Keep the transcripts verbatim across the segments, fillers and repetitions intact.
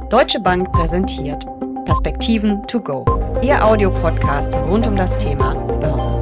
Deutsche Bank präsentiert Perspektiven to go, Ihr Audiopodcast rund um das Thema Börse.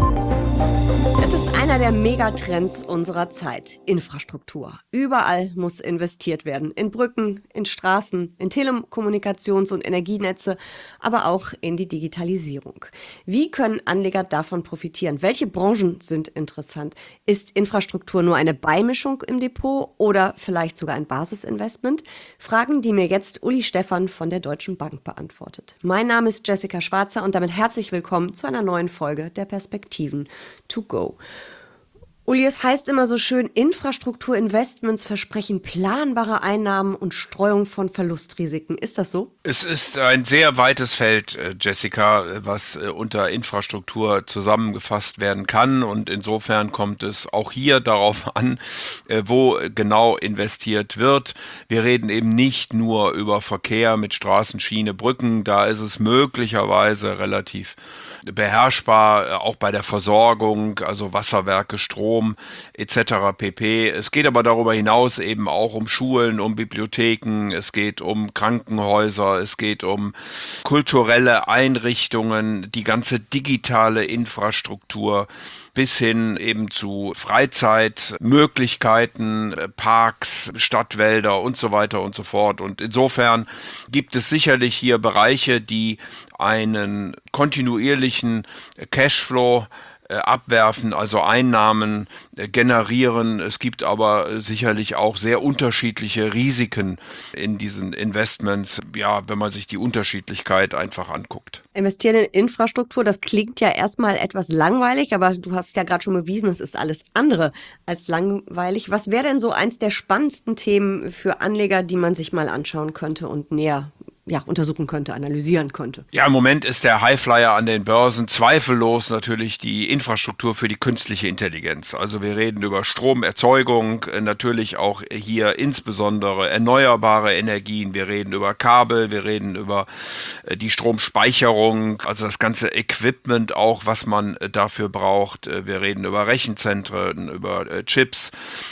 Es ist einer der Megatrends unserer Zeit, Infrastruktur. Überall muss investiert werden, in Brücken, in Straßen, in Telekommunikations- und Energienetze, aber auch in die Digitalisierung. Wie können Anleger davon profitieren? Welche Branchen sind interessant? Ist Infrastruktur nur eine Beimischung im Depot oder vielleicht sogar ein Basisinvestment? Fragen, die mir jetzt Uli Stephan von der Deutschen Bank beantwortet. Mein Name ist Jessica Schwarzer und damit herzlich willkommen zu einer neuen Folge der Perspektiven to go. Uli, es heißt immer so schön, Infrastrukturinvestments versprechen planbare Einnahmen und Streuung von Verlustrisiken. Ist das so? Es ist ein sehr weites Feld, Jessica, was unter Infrastruktur zusammengefasst werden kann. Und insofern kommt es auch hier darauf an, wo genau investiert wird. Wir reden eben nicht nur über Verkehr mit Straßen, Schiene, Brücken. Da ist es möglicherweise relativ beherrschbar, auch bei der Versorgung, also Wasserwerke, Strom et cetera pp. Es geht aber darüber hinaus eben auch um Schulen, um Bibliotheken, es geht um Krankenhäuser, es geht um kulturelle Einrichtungen, die ganze digitale Infrastruktur bis hin eben zu Freizeitmöglichkeiten, Parks, Stadtwälder und so weiter und so fort. Und insofern gibt es sicherlich hier Bereiche, die einen kontinuierlichen Cashflow abwerfen, also Einnahmen generieren. Es gibt aber sicherlich auch sehr unterschiedliche Risiken in diesen Investments, ja, wenn man sich die Unterschiedlichkeit einfach anguckt. Investieren in Infrastruktur, das klingt ja erstmal etwas langweilig, aber du hast ja gerade schon bewiesen, es ist alles andere als langweilig. Was wäre denn so eins der spannendsten Themen für Anleger, die man sich mal anschauen könnte und näher ja, untersuchen könnte, analysieren könnte? Ja, im Moment ist der Highflyer an den Börsen zweifellos natürlich die Infrastruktur für die künstliche Intelligenz. Also wir reden über Stromerzeugung, natürlich auch hier insbesondere erneuerbare Energien. Wir reden über Kabel, wir reden über die Stromspeicherung, also das ganze Equipment auch, was man dafür braucht. Wir reden über Rechenzentren, über Chips,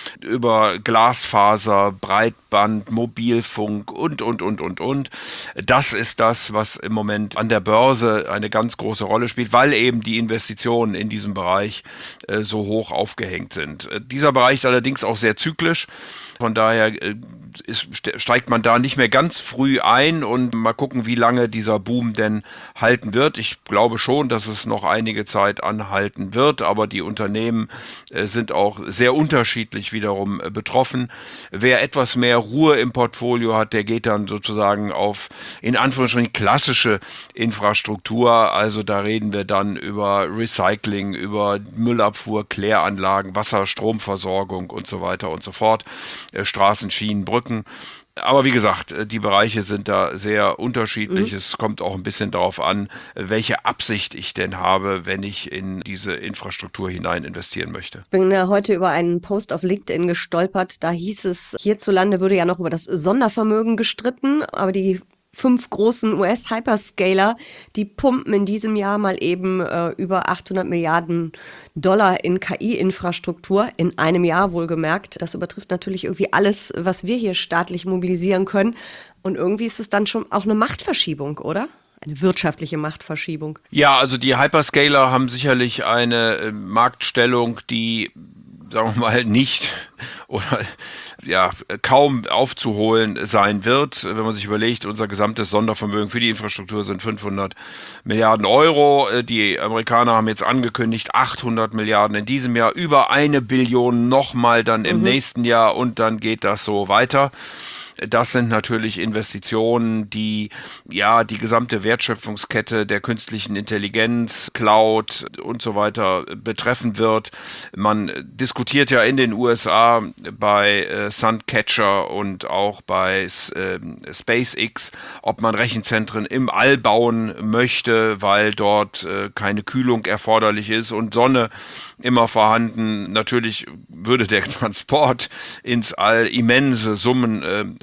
über Glasfaser, Breitband, Mobilfunk und, und, und, und, und. Das ist das, was im Moment an der Börse eine ganz große Rolle spielt, weil eben die Investitionen in diesem Bereich äh, so hoch aufgehängt sind. Äh, dieser Bereich ist allerdings auch sehr zyklisch. Von daher äh, ist, steigt man da nicht mehr ganz früh ein und mal gucken, wie lange dieser Boom denn halten wird. Ich glaube schon, dass es noch einige Zeit anhalten wird, aber die Unternehmen äh, sind auch sehr unterschiedlich wiederum äh, betroffen. Wer etwas mehr Ruhe im Portfolio hat, der geht dann sozusagen auf in Anführungsstrichen klassische Infrastruktur. Also da reden wir dann über Recycling, über Müllabfuhr, Kläranlagen, Wasser, Stromversorgung und so weiter und so fort. Straßen, Schienen, Brücken. Aber wie gesagt, die Bereiche sind da sehr unterschiedlich. Mhm. Es kommt auch ein bisschen darauf an, welche Absicht ich denn habe, wenn ich in diese Infrastruktur hinein investieren möchte. Ich bin heute über einen Post auf LinkedIn gestolpert. Da hieß es, hierzulande würde ja noch über das Sondervermögen gestritten, aber die fünf großen U S-Hyperscaler, die pumpen in diesem Jahr mal eben äh, über achthundert Milliarden Dollar in K I-Infrastruktur, in einem Jahr wohlgemerkt. Das übertrifft natürlich irgendwie alles, was wir hier staatlich mobilisieren können. Und irgendwie ist es dann schon auch eine Machtverschiebung, oder? Eine wirtschaftliche Machtverschiebung. Ja, also die Hyperscaler haben sicherlich eine äh, Marktstellung, die, sagen wir mal, nicht oder ja kaum aufzuholen sein wird. Wenn man sich überlegt, unser gesamtes Sondervermögen für die Infrastruktur sind fünfhundert Milliarden Euro. Die Amerikaner haben jetzt angekündigt, achthundert Milliarden in diesem Jahr, über eine Billion nochmal dann im mhm. nächsten Jahr und dann geht das so weiter. Das sind natürlich Investitionen, die ja die gesamte Wertschöpfungskette der künstlichen Intelligenz, Cloud und so weiter betreffen wird. Man diskutiert ja in den U S A bei äh, Suncatcher und auch bei äh, SpaceX, ob man Rechenzentren im All bauen möchte, weil dort äh, keine Kühlung erforderlich ist und Sonne immer vorhanden. Natürlich würde der Transport ins All immense Summen äh,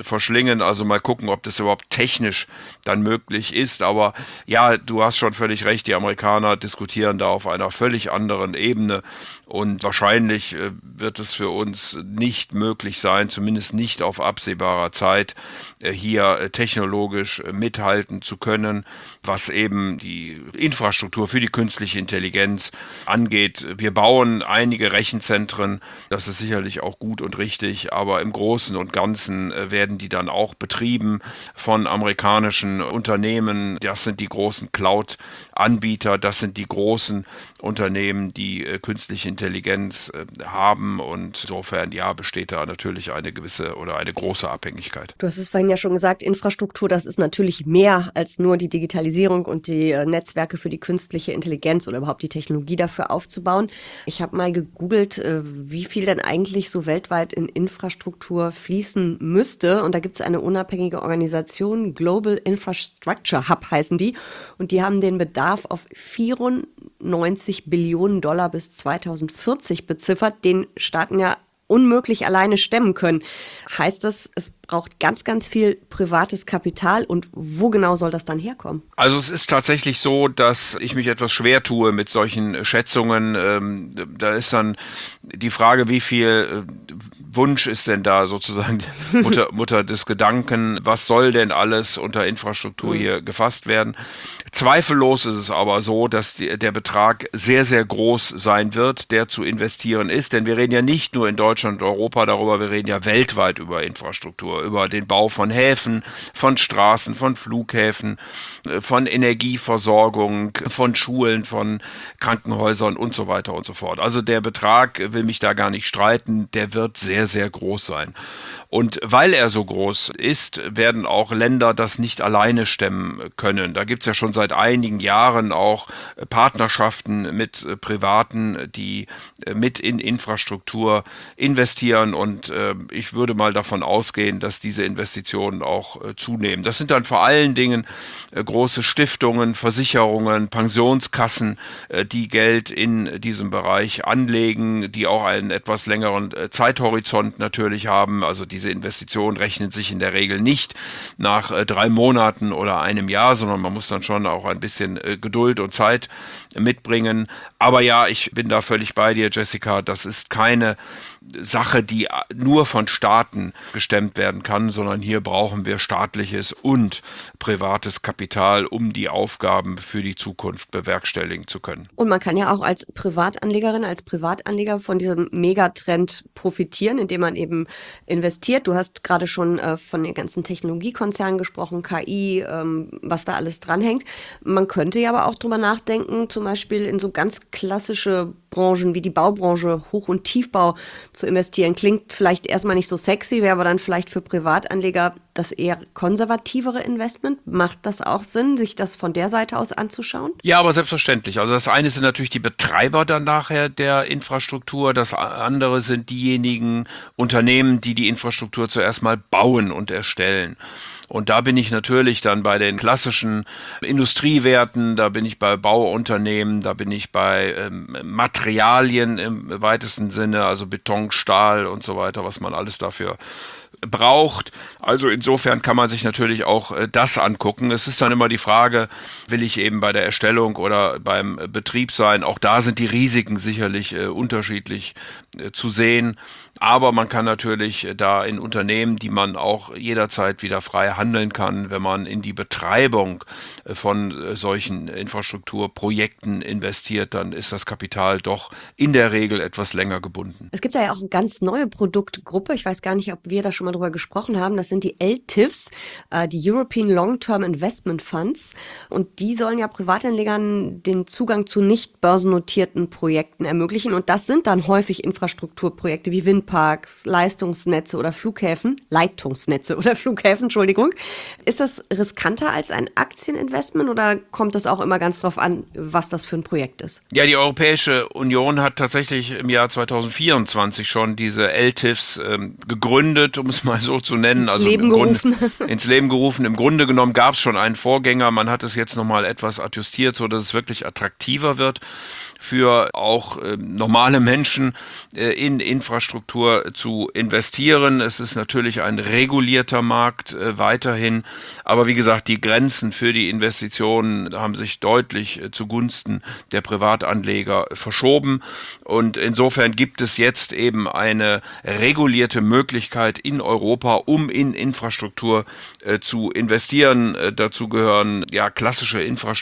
verschlingen. Also mal gucken, ob das überhaupt technisch dann möglich ist. Aber ja, du hast schon völlig recht, die Amerikaner diskutieren da auf einer völlig anderen Ebene. Und wahrscheinlich äh, wird es für uns nicht möglich sein, zumindest nicht auf absehbarer Zeit, äh, hier äh, technologisch äh, mithalten zu können, was eben die Infrastruktur für die künstliche Intelligenz angeht. Wir bauen einige Rechenzentren, das ist sicherlich auch gut und richtig, aber im Großen und Ganzen äh, werden die dann auch betrieben von amerikanischen Unternehmen. Das sind die großen Cloud-Anbieter, das sind die großen Unternehmen, die äh, künstliche Intelligenz äh, haben, und insofern ja besteht da natürlich eine gewisse oder eine große Abhängigkeit. Du hast es vorhin ja schon gesagt, Infrastruktur, das ist natürlich mehr als nur die Digitalisierung und die äh, Netzwerke für die künstliche Intelligenz oder überhaupt die Technologie dafür aufzubauen. Ich habe mal gegoogelt, äh, wie viel denn eigentlich so weltweit in Infrastruktur fließen müsste, und da gibt es eine unabhängige Organisation, Global Infrastructure Hub heißen die, und die haben den Bedarf auf vierundneunzig Billionen Dollar bis zweitausendvierzig beziffert, den Staaten ja unmöglich alleine stemmen können. Heißt das, es braucht ganz, ganz viel privates Kapital, und wo genau soll das dann herkommen? Also es ist tatsächlich so, dass ich mich etwas schwer tue mit solchen Schätzungen. Ähm, da ist dann die Frage, wie viel Wunsch ist denn da sozusagen Mutter, Mutter des Gedanken, was soll denn alles unter Infrastruktur mhm. hier gefasst werden? Zweifellos ist es aber so, dass die, der Betrag sehr, sehr groß sein wird, der zu investieren ist, denn wir reden ja nicht nur in Deutschland und Europa darüber, wir reden ja weltweit über Infrastruktur, über den Bau von Häfen, von Straßen, von Flughäfen, von Energieversorgung, von Schulen, von Krankenhäusern und so weiter und so fort. Also der Betrag, will mich da gar nicht streiten, der wird sehr, sehr groß sein. Und weil er so groß ist, werden auch Länder das nicht alleine stemmen können. Da gibt es ja schon seit einigen Jahren auch Partnerschaften mit Privaten, die mit in Infrastruktur investieren, und äh, ich würde mal davon ausgehen, dass diese Investitionen auch äh, zunehmen. Das sind dann vor allen Dingen äh, große Stiftungen, Versicherungen, Pensionskassen, äh, die Geld in diesem Bereich anlegen, die auch einen etwas längeren äh, Zeithorizont natürlich haben. Also diese Investition rechnet sich in der Regel nicht nach äh, drei Monaten oder einem Jahr, sondern man muss dann schon auch ein bisschen äh, Geduld und Zeit äh, mitbringen. Aber ja, ich bin da völlig bei dir, Jessica. Das ist keine Sache, die nur von Staaten gestemmt werden kann, sondern hier brauchen wir staatliches und privates Kapital, um die Aufgaben für die Zukunft bewerkstelligen zu können. Und man kann ja auch als Privatanlegerin, als Privatanleger von diesem Megatrend profitieren, indem man eben investiert. Du hast gerade schon äh, von den ganzen Technologiekonzernen gesprochen, K I, ähm, was da alles dranhängt. Man könnte ja aber auch drüber nachdenken, zum Beispiel in so ganz klassische Branchen wie die Baubranche, Hoch- und Tiefbau zu investieren. Klingt vielleicht erstmal nicht so sexy, wäre aber dann vielleicht für Privatanleger das eher konservativere Investment. Macht das auch Sinn, sich das von der Seite aus anzuschauen? Ja, aber selbstverständlich. Also das eine sind natürlich die Betreiber dann nachher der Infrastruktur, das andere sind diejenigen Unternehmen, die die Infrastruktur zuerst mal bauen und erstellen. Und da bin ich natürlich dann bei den klassischen Industriewerten, da bin ich bei Bauunternehmen, da bin ich bei ähm, Materialien im weitesten Sinne, also Beton, Stahl und so weiter, was man alles dafür braucht. Also insofern kann man sich natürlich auch äh, das angucken. Es ist dann immer die Frage, will ich eben bei der Erstellung oder beim Betrieb sein? Auch da sind die Risiken sicherlich äh, unterschiedlich äh, zu sehen. Aber man kann natürlich äh, da in Unternehmen, die man auch jederzeit wieder frei handeln kann, wenn man in die Betreibung äh, von äh, solchen Infrastrukturprojekten investiert, dann ist das Kapital doch in der Regel etwas länger gebunden. Es gibt da ja auch eine ganz neue Produktgruppe. Ich weiß gar nicht, ob wir da schon mal drüber gesprochen haben. Das sind die L T I Fs, äh, die European Long-Term Investment Funds. Und die sollen ja Privatanlegern den Zugang zu nicht börsennotierten Projekten ermöglichen. Und das sind dann häufig Infrastrukturprojekte wie Windparks, Leistungsnetze oder Flughäfen. Leitungsnetze oder Flughäfen, Entschuldigung. Ist das riskanter als ein Aktieninvestment oder kommt das auch immer ganz drauf an, was das für ein Projekt ist? Ja, die Europäische Union hat tatsächlich im Jahr zweitausendvierundzwanzig schon diese L T I Fs ähm, gegründet, um es mal so zu nennen. Ins also Leben im gerufen. Grunde, ins Leben gerufen. Im Grunde genommen gab es schon einen Vorgänger. Man hat es jetzt nochmal etwas adjustiert, so dass es wirklich attraktiver wird für auch äh, normale Menschen äh, in Infrastruktur zu investieren. Es ist natürlich ein regulierter Markt äh, weiterhin, aber wie gesagt, die Grenzen für die Investitionen haben sich deutlich äh, zugunsten der Privatanleger verschoben und insofern gibt es jetzt eben eine regulierte Möglichkeit in Europa, um in Infrastruktur äh, zu investieren. Äh, dazu gehören ja klassische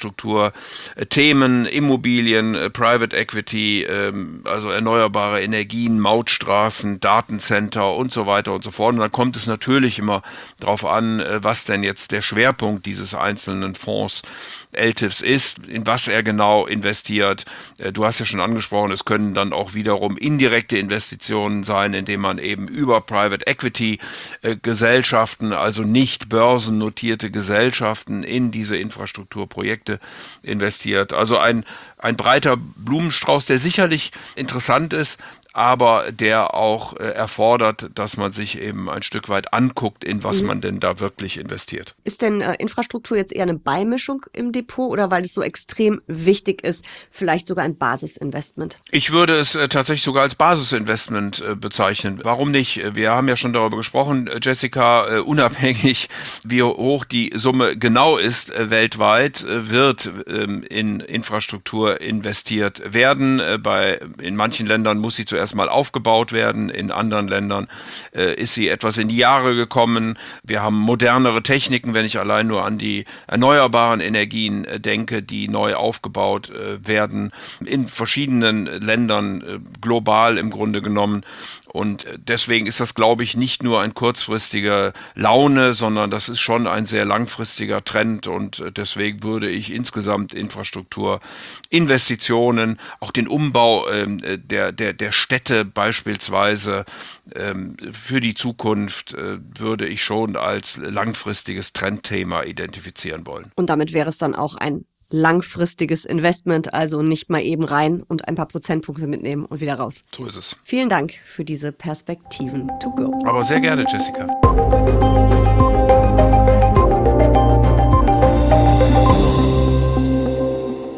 Infrastrukturthemen, Immobilien, äh, Private Equity, äh, also erneuerbare Energien, Mautstraßen, Datencenter und so weiter und so fort. Und dann kommt es natürlich immer darauf an, äh, was denn jetzt der Schwerpunkt dieses einzelnen Fonds L T I Fs ist, in was er genau investiert. Äh, du hast ja schon angesprochen, es können dann auch wiederum indirekte Investitionen sein, indem man eben über Private Equity äh, Gesellschaften, also nicht börsennotierte Gesellschaften in diese Infrastrukturprojekte investiert. Also ein, ein breiter Blumenstrauß, der sicherlich interessant ist, aber der auch äh, erfordert, dass man sich eben ein Stück weit anguckt, in was mhm. man denn da wirklich investiert. Ist denn äh, Infrastruktur jetzt eher eine Beimischung im Depot oder weil es so extrem wichtig ist, vielleicht sogar ein Basisinvestment? Ich würde es äh, tatsächlich sogar als Basisinvestment äh, bezeichnen. Warum nicht? Wir haben ja schon darüber gesprochen, Jessica, äh, unabhängig wie hoch die Summe genau ist äh, weltweit, äh, wird äh, in Infrastruktur investiert werden. Äh, bei, in manchen Ländern muss sie zuerst erstmal aufgebaut werden. In anderen Ländern äh, ist sie etwas in die Jahre gekommen. Wir haben modernere Techniken, wenn ich allein nur an die erneuerbaren Energien äh, denke, die neu aufgebaut äh, werden. In verschiedenen Ländern, äh, global im Grunde genommen. Und deswegen ist das, glaube ich, nicht nur ein kurzfristiger Laune, sondern das ist schon ein sehr langfristiger Trend. Und deswegen würde ich insgesamt Infrastruktur, Investitionen, auch den Umbau ähm, der, der, der Städte beispielsweise ähm, für die Zukunft äh, würde ich schon als langfristiges Trendthema identifizieren wollen. Und damit wäre es dann auch ein langfristiges Investment, also nicht mal eben rein und ein paar Prozentpunkte mitnehmen und wieder raus. So ist es. Vielen Dank für diese Perspektiven to go. Aber sehr gerne, Jessica.